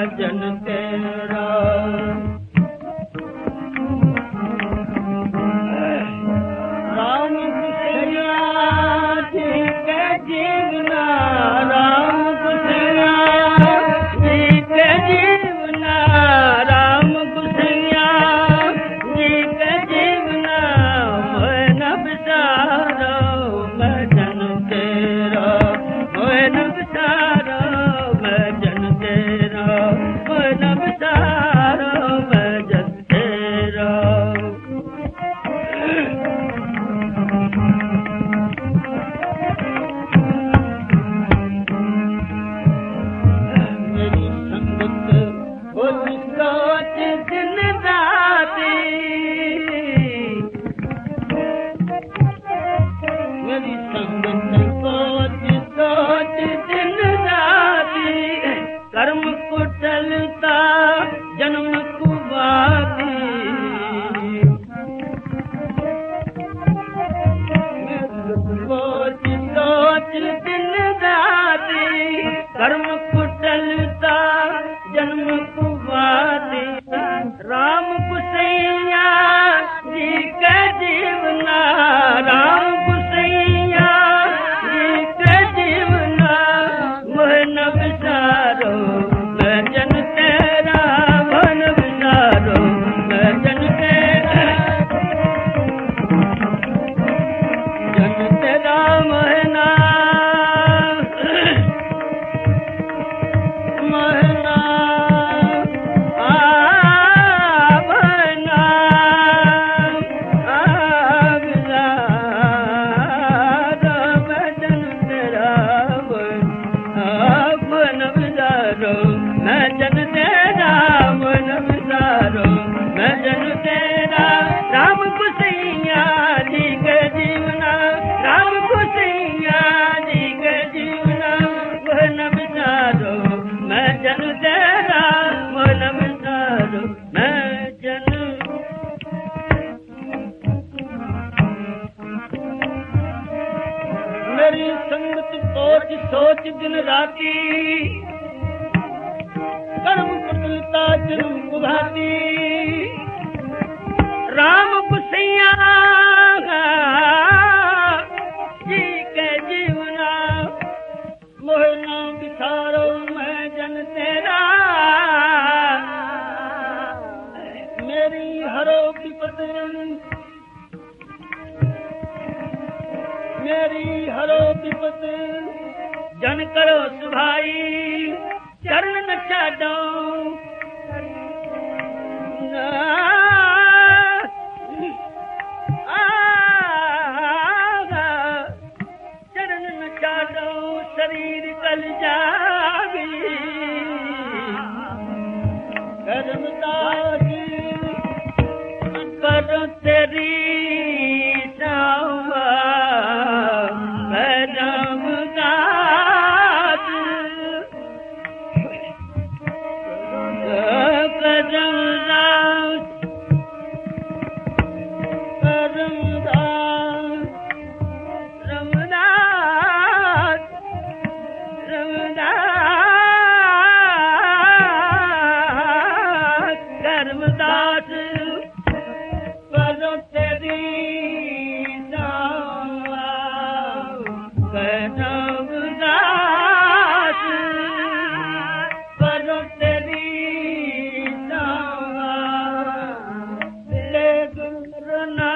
जन तेरा राम कुसैया जी के जीवना राम कुसैया जी के जीवना राम कुसैया जी के जीवना मोह न बिसारो मैं जन तेरा मोह न बिसारो मैं जन तेरा मोह न बिसारो मैं जन तेरा मेरी संगत वो सोच दिन राती मेरी संगत सोच दिन राती कर्म कुशलता जन्म कुवाती सोच दिन राती कर्म कुशलता जन्म कुवाती राम कुसैया जी के जीवना राम कुसैया जी के जीवना मोह न बिसारो मैं जन तेरा मोह न बिसारो मैं जन तेरा जन तेरा मोहना मोहना मोहना बिसारो मैं जन तेरा मोहन बिसारो मैं जन तेरा मोहन बिसारो मैं जन तेरा राम कुसैया जी के जीवना राम कुसैया जी के जीवना मोहन बिसारो मैं जन तेरा मोहन बिसारो मैं जन मेरी संगत सोच दिन राती कर्म कुशलता जन्म कुभाती राम कुसैया जी के जीवना मोहना बिसारो मैं जन तेरा मेरी हरो विपद मेरी हरो विपद जन करो सुभाई चरण न छाडो चरण न छाडो शरीर कल जावी कर्मदास करो तेरी सावा करमदास करो तेरी सावा करमदास करो तेरी सावा ले गुरना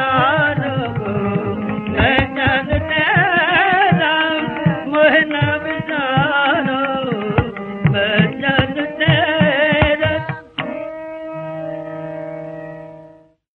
मोहना